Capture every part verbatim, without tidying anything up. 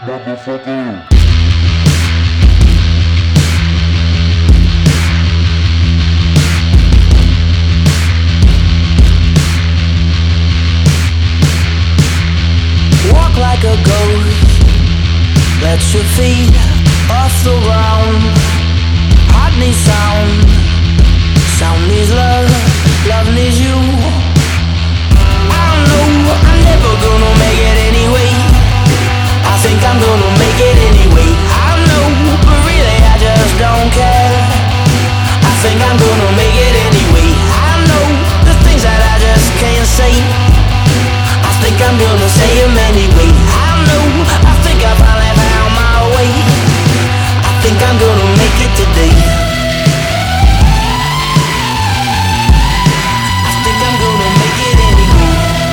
motherfucker. Walk like a ghost, let your feet off the ground. Heart needs sound, sound needs love, love needs you. I know I'm never gonna make it anyway. I think I'm gonna make it anyway. I know, but really I just don't care. I think I'm gonna make it anyway. I know the things that I just can't say. I think I'm gonna say them anyway. I know, I think I finally found my way. I think I'm gonna make it today. I think I'm gonna make it anyway.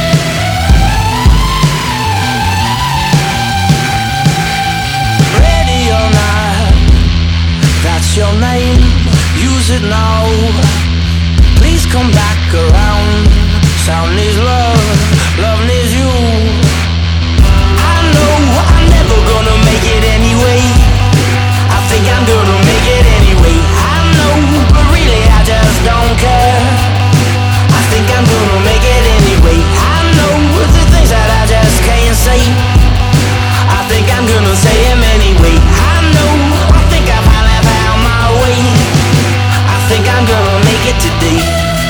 Ready or not, that's your name. Use it now. Please come back around. Sound needs love, love needs you. I know I'm never gonna make it anyway. I think I'm gonna make it anyway. I know, but really I just don't care. I think I'm gonna make it anyway. I know the things that I just can't say. I think I'm gonna say them anyway. I know, I think I finally found my way. I think I'm gonna make it today.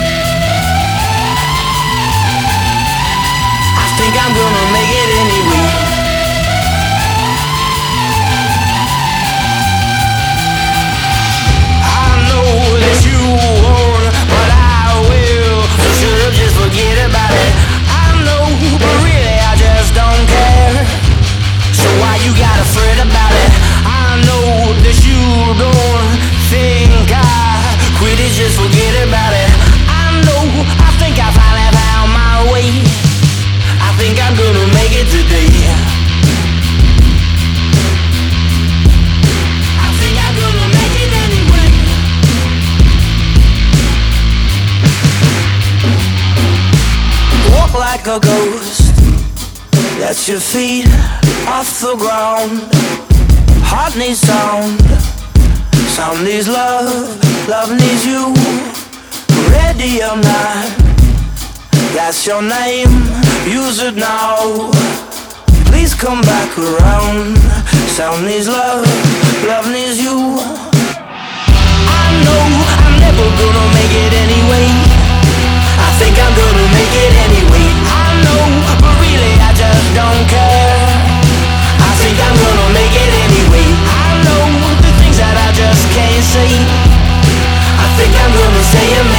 I think I'm gonna make it anyway. I know that you won't, but I will. So should've just forget about it. I know, but really I just don't care. So why you gotta fret about it? I know that you don't think I quit it, just forget about it. I know, I think I finally found my way. I think I'm gonna make it today. I think I'm gonna make it anyway. Walk like a ghost, let your feet off the ground. Heart needs sound, sound needs love, love needs you. Ready or not, that's your name, use it now. Please come back around. Sound needs love, love needs you. I know I'm never gonna make it anyway. I think I'm gonna make it anyway. I know, but really I just don't care. I think I'm gonna make it anyway. I know the things that I just can't say. I think I'm gonna say them